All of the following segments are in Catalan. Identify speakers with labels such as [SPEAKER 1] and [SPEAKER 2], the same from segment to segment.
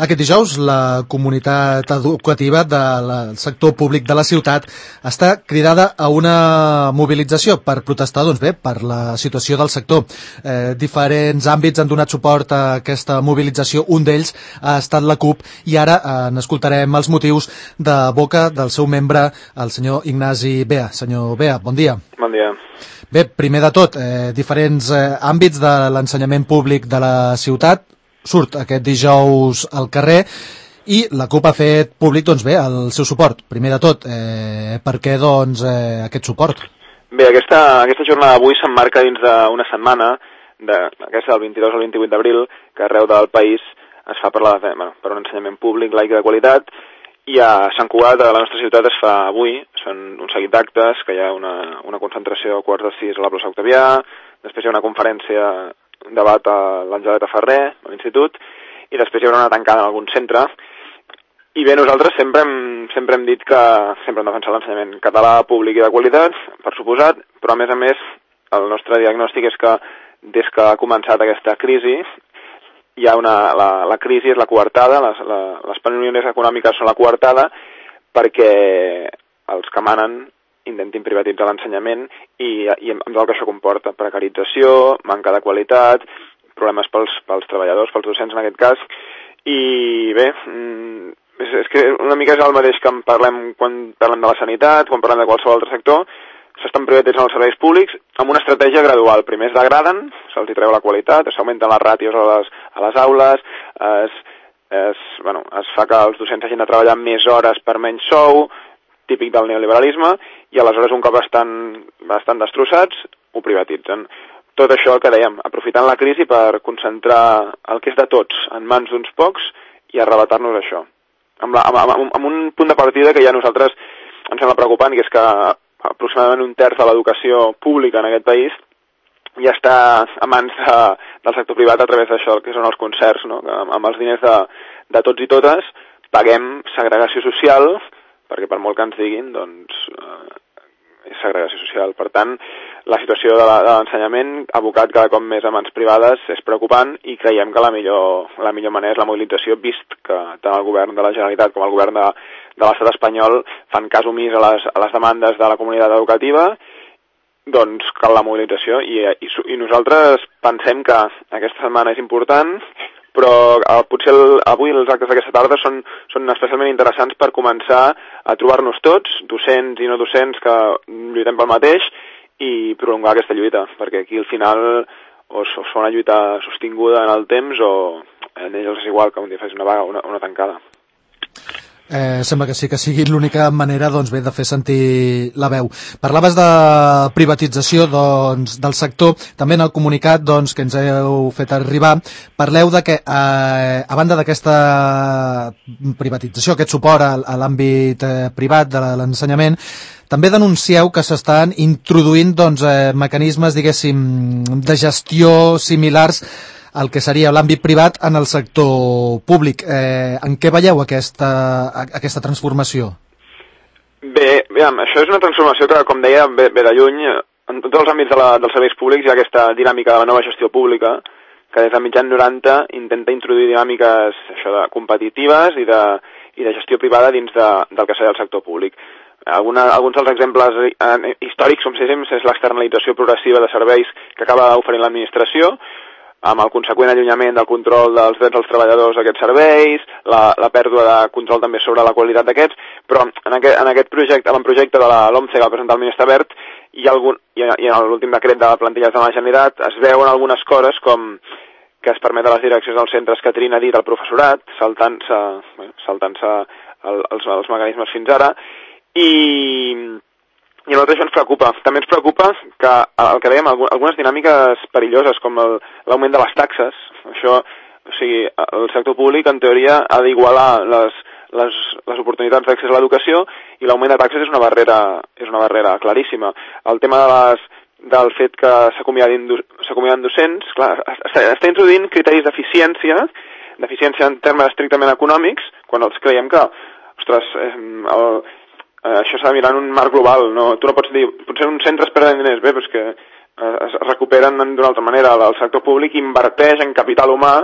[SPEAKER 1] Aquest dijous, la comunitat educativa del sector públic de la ciutat està cridada a una mobilització per protestar, doncs bé, per la situació del sector. Diferents àmbits han donat suport a aquesta mobilització. Un d'ells ha estat la CUP i ara n'escoltarem els motius de boca del seu membre, el senyor Ignasi Bea. Senyor Bea, bon dia.
[SPEAKER 2] Bon dia.
[SPEAKER 1] Bé, primer de tot, diferents àmbits de l'ensenyament públic de la ciutat surt aquest dijous al carrer i la CUP ha fet públic, doncs bé, el seu suport. Primer de tot, per què, doncs, aquest suport?
[SPEAKER 2] Bé, aquesta jornada d'avui s'emmarca dins d'una setmana, aquesta del 22 al 28 d'abril, que arreu del país es fa per un ensenyament públic, laic i de qualitat, i a Sant Cugat, a la nostra ciutat, es fa avui. Són un seguit d'actes, que hi ha una concentració a 5:15 a la plaça Octavià, després hi ha una conferència, un debat a l'Angeleta Ferrer, a l'institut, i després hi haurà una tancada en algun centre. I bé, nosaltres sempre hem dit que sempre hem defensat l'ensenyament català, públic i de qualitat, per suposat, però a més, el nostre diagnòstic és que des que ha començat aquesta crisi, hi ha la crisi és la coartada, les penúries econòmiques són la coartada, perquè els que manen intentin privatitzar l'ensenyament i amb el que això comporta, precarització, manca de qualitat, problemes pels treballadors, pels docents en aquest cas, i bé, és que una mica és el mateix que quan parlem de la sanitat, quan parlem de qualsevol altre sector, s'estan privatitzant els serveis públics amb una estratègia gradual. Primer es degraden, se'ls treu la qualitat, s'augmenten les ràtios a les aules, es fa que els docents hagin de treballar més hores per menys sou, típic del neoliberalisme, i aleshores un cop estan destrossats, ho privatitzen. Tot això el que dèiem, aprofitant la crisi per concentrar el que és de tots en mans d'uns pocs i arrebatar-nos això. Amb un punt de partida que ja a nosaltres ens sembla preocupant, que és que aproximadament un terç de l'educació pública en aquest país ja està a mans del sector privat a través d'això, que són els concerts, no? Amb els diners de tots i totes paguem segregació social, perquè per molt que ens diguin, doncs, és segregació social. Per tant, la situació de l'ensenyament, abocat cada cop més a mans privades, és preocupant i creiem que la millor manera és la mobilització, vist que tant el govern de la Generalitat com el govern de l'estat espanyol fan cas omís a les demandes de la comunitat educativa, doncs cal la mobilització i nosaltres pensem que aquesta setmana és important, però potser avui els actes d'aquesta tarda són especialment interessants per començar a trobar-nos tots, docents i no docents, que lluitem pel mateix, i prolongar aquesta lluita, perquè aquí al final o es fa una lluita sostinguda en el temps o a ells és igual que un dia fes una vaga o una tancada.
[SPEAKER 1] Sembla que sí que sigui l'única manera, doncs bé, de fer sentir la veu. Parlaves de privatització, doncs, del sector. També en el comunicat, doncs, que ens heu fet arribar, parleu de que, a banda d'aquesta privatització, aquest suport a l'àmbit privat de l'ensenyament, també denuncieu que s'estan introduint, doncs, mecanismes, diguéssim, de gestió similars el que seria l'àmbit privat en el sector públic. En què veieu aquesta transformació?
[SPEAKER 2] Bé, això és una transformació que, com deia, ve de lluny. En tots els àmbits dels serveis públics hi ha aquesta dinàmica de la nova gestió pública, que des de mitjans 90 intenta introduir dinàmiques competitives i de gestió privada dins del que seria el sector públic. Alguns dels exemples històrics, com és l'externalització progressiva de serveis que acaba oferint l'administració, amb el conseqüent allunyament del control dels drets dels treballadors d'aquests serveis, la pèrdua de control també sobre la qualitat d'aquests, però en aquest projecte, en el projecte de la LOMCE que va presentar el ministre Wert, i en l'últim decret de plantilles de la Generalitat es veuen algunes coses com que es permet a les direccions dels centres que trien a dit el professorat, saltant-se els mecanismes fins ara, i a nosaltres això ens preocupa. També ens preocupa que, el que dèiem, algunes dinàmiques perilloses, com l'augment de les taxes. Això, el sector públic, en teoria, ha d'igualar les oportunitats d'accés a l'educació, i l'augment de taxes és una barrera claríssima. El tema del fet que s'acomiaden docents, clar, està introduint criteris d'eficiència en termes estrictament econòmics, quan els creiem que, ostres, això s'ha de mirar en un marc global, no? Tu no pots dir, potser un centre es perd diners, bé, però és que es recuperen d'una altra manera. El sector públic inverteix en capital humà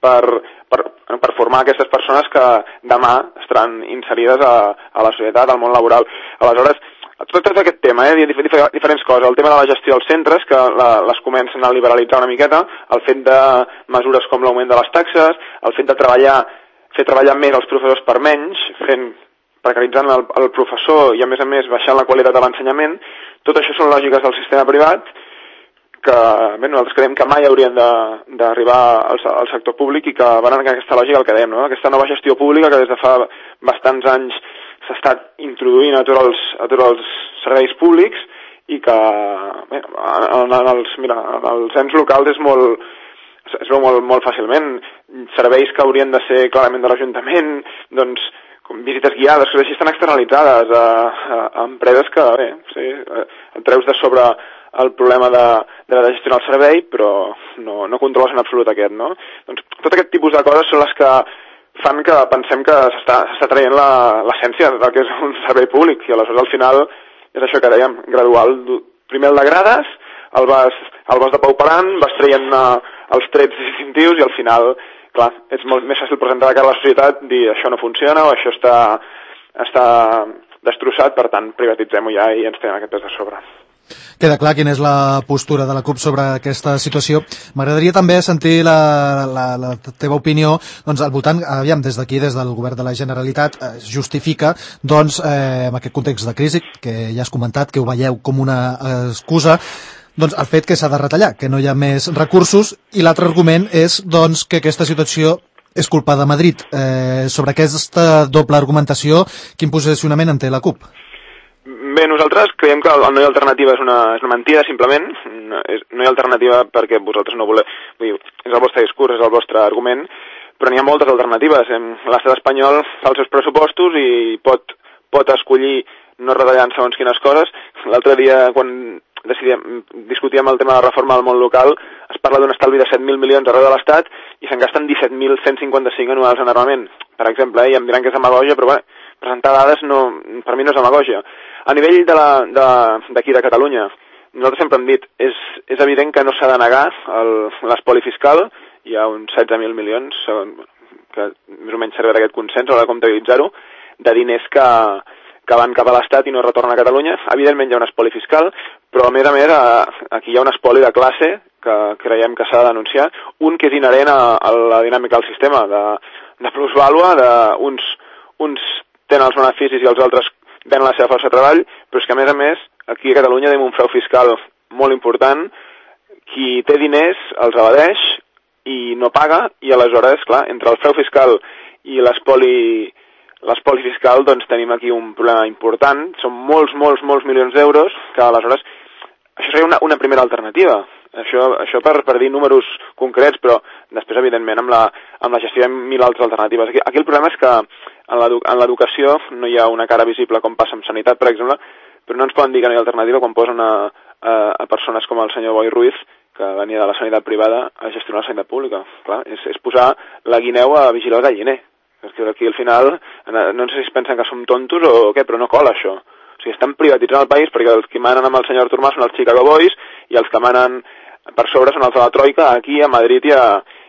[SPEAKER 2] per formar aquestes persones que demà estaran inserides a la societat, al món laboral. Aleshores, tot aquest tema, diferents coses. El tema de la gestió dels centres, que les comencen a liberalitzar una miqueta, el fet de mesures com l'augment de les taxes, el fet de fer treballar més els professors per menys, precaritzant el professor i a més baixant la qualitat de l'ensenyament. Tot això són lògiques del sistema privat que nosaltres creiem que mai haurien d'arribar al sector públic i que van en aquesta lògica el que dèiem, no? Aquesta nova gestió pública que des de fa bastants anys s'ha estat introduint a tots els serveis públics i que en els ens locals es veu molt fàcilment. Serveis que haurien de ser clarament de l'Ajuntament, doncs com visites guiades, que així estan externalitzades a empreses que, et treus de sobre el problema de gestionar el servei, però no controles en absolut aquest, no? Doncs tot aquest tipus de coses són les que fan que pensem que s'està traient l'essència del que és un servei públic, i aleshores al final és això que dèiem, gradual. Primer el degrades, el vas depauperant, vas traient els trets distintius i al final, clar, és molt més fàcil presentar de cara a la societat, dir això no funciona o això està destrossat, per tant privatitzem-ho ja i ens tenen aquest pes de sobre.
[SPEAKER 1] Queda clar quina és la postura de la CUP sobre aquesta situació. M'agradaria també sentir la teva opinió doncs, al voltant, aviam, des d'aquí, des del govern de la Generalitat, es justifica doncs, en aquest context de crisi, que ja has comentat, que ho veieu com una excusa, doncs, el fet que s'ha de retallar, que no hi ha més recursos, i l'altre argument és doncs, que aquesta situació és culpa de Madrid. Sobre aquesta doble argumentació, quin posicionament en té la CUP?
[SPEAKER 2] Bé, nosaltres creiem que el no hi ha alternativa és una mentida, simplement. No hi ha alternativa perquè vosaltres no voleu... Vull dir, és el vostre discurs, és el vostre argument, però n'hi ha moltes alternatives. L'estat espanyol fa els seus pressupostos i pot escollir no retallant segons quines coses. L'altre dia, quan discutíem el tema de la reforma del món local, es parla d'un estalvi de 7.000 milions arreu de l'Estat i se'n gasten 17.155 anuals en armament, per exemple, i em diran que és demagogia, però bé, presentar dades per mi no és demagogia. A nivell d'aquí de Catalunya, nosaltres sempre hem dit, és evident que no s'ha de negar l'espoli fiscal, hi ha uns 16.000 milions, que més o menys serveix d'aquest consens, a l'hora de comptabilitzar-ho, de diners que van cap a l'Estat i no retornen a Catalunya. Evidentment hi ha un espoli fiscal, però a més aquí hi ha un espoli de classe que creiem que s'ha de denunciar, un que és inherent a la dinàmica del sistema, de plusvàlua, uns tenen els beneficis i els altres venen la seva força de treball, però és que a més aquí a Catalunya tenim un frau fiscal molt important. Qui té diners els evadeix i no paga, i aleshores, clar, entre el frau fiscal i l'espoli fiscal, doncs tenim aquí un problema important. Són molts milions d'euros que aleshores... Això seria una primera alternativa. Això per dir números concrets, però després, evidentment, amb la gestió hi ha 1.000 altres alternatives. Aquí el problema és que en l'educació no hi ha una cara visible com passa amb sanitat, per exemple, però no ens poden dir que no hi ha alternativa quan posen a persones com el senyor Boi Ruiz, que venia de la sanitat privada, a gestionar la sanitat pública. Clar, és posar la guineu a vigilar el galliner. És que aquí al final, no sé si es pensen que som tontos o què, però no cola això. O sigui, estan privatitzant el país perquè els que manen amb el senyor Artur Mas són els Chicago Boys i els que manen per sobre són els de la Troika aquí a Madrid i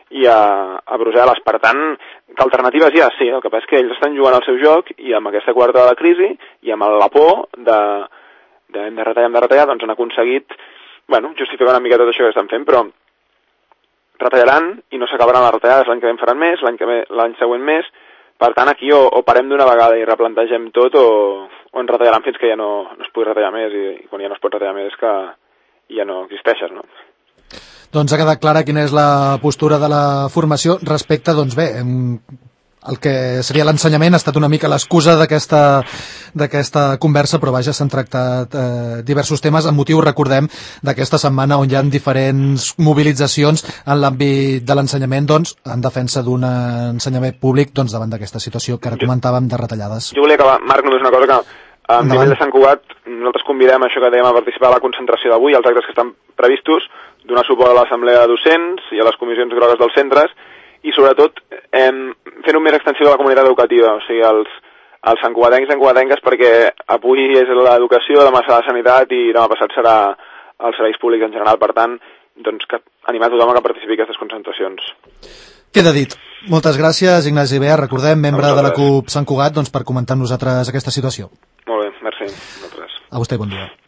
[SPEAKER 2] a Brussel·les. Per tant, que alternatives hi ha, sí, el que passa és que ells estan jugant al seu joc i amb aquesta quarta de la crisi i amb la por hem de retallar, doncs han aconseguit justificar una mica tot això que estan fent, però retallaran i no s'acabaran les retallades, l'any que ve en faran més, l'any següent més. Per tant, aquí o parem d'una vegada i replantegem tot o ens retallaran fins que ja no es pugui retallar més, i quan ja no es pot retallar més és que ja no existeixes, no?
[SPEAKER 1] Doncs ha quedat clara quina és la postura de la formació respecte, doncs bé, el que seria l'ensenyament ha estat una mica l'excusa d'aquesta conversa, però vaja, s'han tractat diversos temes amb motiu, recordem, d'aquesta setmana on hi ha diferents mobilitzacions en l'àmbit de l'ensenyament, doncs, en defensa d'un ensenyament públic, doncs, davant d'aquesta situació que ara comentàvem de retallades.
[SPEAKER 2] Jo volia acabar, Marc, només una cosa que a nivell de Sant Cugat nosaltres convidem això que dèiem a participar a la concentració d'avui, als actes que estan previstos, donar suport a l'assemblea de docents i a les comissions grogues dels centres, i sobretot fent-ho més extensiu a la comunitat educativa, o sigui, els santcugatencs i santcugatenques, perquè avui és l'educació, demà serà la sanitat i demà passat serà als serveis públics en general. Per tant, doncs, que animar tothom a que participi en aquestes concentracions.
[SPEAKER 1] Queda dit. Moltes gràcies, Ignasi Ibert, recordem, membre de la CUP Sant Cugat, doncs, per comentar amb nosaltres aquesta situació.
[SPEAKER 2] Molt bé, merci.
[SPEAKER 1] A vostè, bon dia.